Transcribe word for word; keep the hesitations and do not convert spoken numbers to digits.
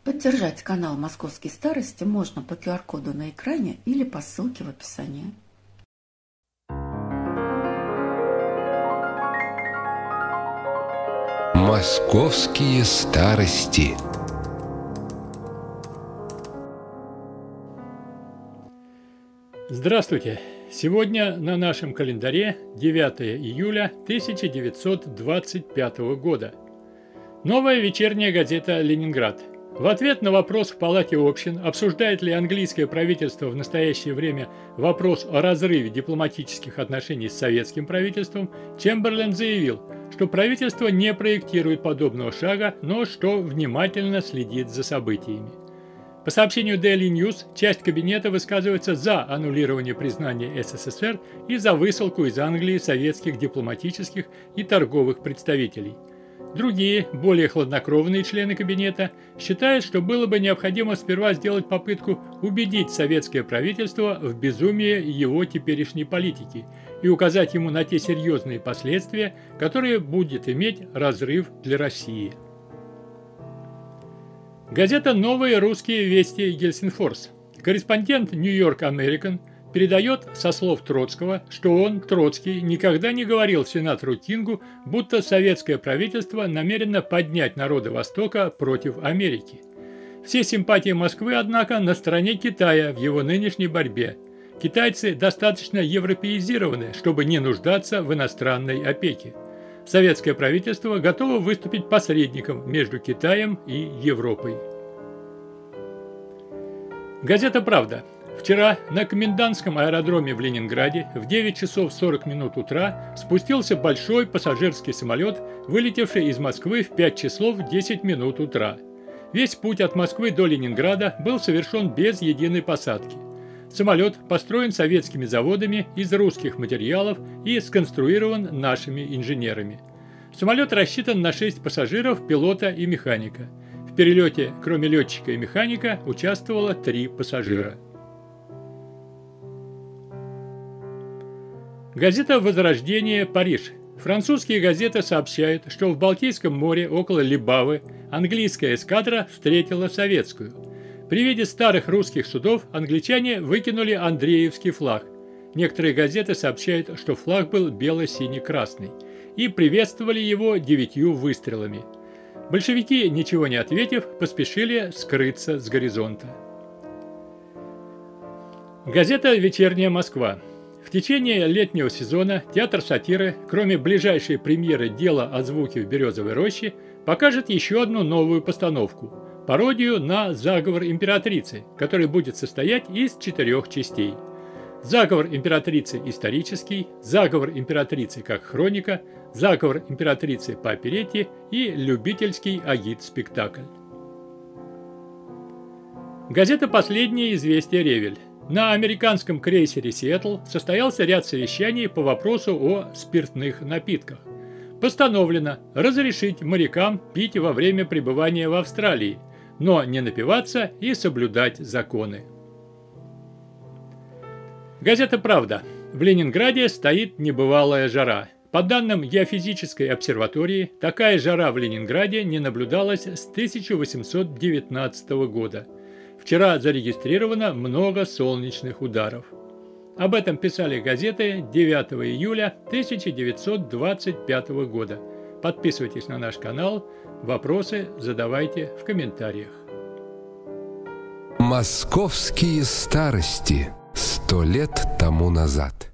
Поддержать канал «Московские старости» можно по ку ар коду на экране или по ссылке в описании. Московские старости. Здравствуйте! Сегодня на нашем календаре девятое июля тысяча девятьсот двадцать пятого года. Новая вечерняя газета «Ленинград». В ответ на вопрос в Палате общин, обсуждает ли английское правительство в настоящее время вопрос о разрыве дипломатических отношений с советским правительством, Чемберлен заявил, что правительство не проектирует подобного шага, но что внимательно следит за событиями. По сообщению Daily News, часть кабинета высказывается за аннулирование признания эс эс эс эр и за высылку из Англии советских дипломатических и торговых представителей. Другие, более хладнокровные члены кабинета считают, что было бы необходимо сперва сделать попытку убедить советское правительство в безумии его теперешней политики и указать ему на те серьезные последствия, которые будет иметь разрыв для России. Газета «Новые русские вести Гельсинфорс». Корреспондент «Нью-Йорк Американ» передает со слов Троцкого, что он, Троцкий, никогда не говорил сенатору Кингу, будто советское правительство намерено поднять народы Востока против Америки. Все симпатии Москвы, однако, на стороне Китая в его нынешней борьбе. Китайцы достаточно европеизированы, чтобы не нуждаться в иностранной опеке. Советское правительство готово выступить посредником между Китаем и Европой. Газета «Правда». Вчера на комендантском аэродроме в Ленинграде в девять часов сорок минут утра спустился большой пассажирский самолет, вылетевший из Москвы в пять часов десять минут утра. Весь путь от Москвы до Ленинграда был совершен без единой посадки. Самолет построен советскими заводами из русских материалов и сконструирован нашими инженерами. Самолет рассчитан на шесть пассажиров, пилота и механика. В перелете, кроме летчика и механика, участвовало три пассажира. Газета «Возрождение. Париж». Французские газеты сообщают, что в Балтийском море около Либавы английская эскадра встретила советскую. При виде старых русских судов англичане выкинули Андреевский флаг. Некоторые газеты сообщают, что флаг был бело-синий-красный, и приветствовали его девятью выстрелами. Большевики, ничего не ответив, поспешили скрыться с горизонта. Газета «Вечерняя Москва». В течение летнего сезона театр сатиры, кроме ближайшей премьеры «Дело о звуке в Березовой роще», покажет еще одну новую постановку – пародию на «Заговор императрицы», который будет состоять из четырех частей. «Заговор императрицы исторический», «Заговор императрицы как хроника», «Заговор императрицы по оперетте» и «Любительский агит-спектакль». Газета «Последнее известие Ревель». На американском крейсере «Сиэтл» состоялся ряд совещаний по вопросу о спиртных напитках. Постановлено разрешить морякам пить во время пребывания в Австралии, но не напиваться и соблюдать законы. Газета «Правда». В Ленинграде стоит небывалая жара. По данным Геофизической обсерватории, такая жара в Ленинграде не наблюдалась с тысяча восемьсот девятнадцатого года. Вчера зарегистрировано много солнечных ударов. Об этом писали газеты девятого июля тысяча девятьсот двадцать пятого года. Подписывайтесь на наш канал, вопросы задавайте в комментариях. Московские старости. Сто лет тому назад.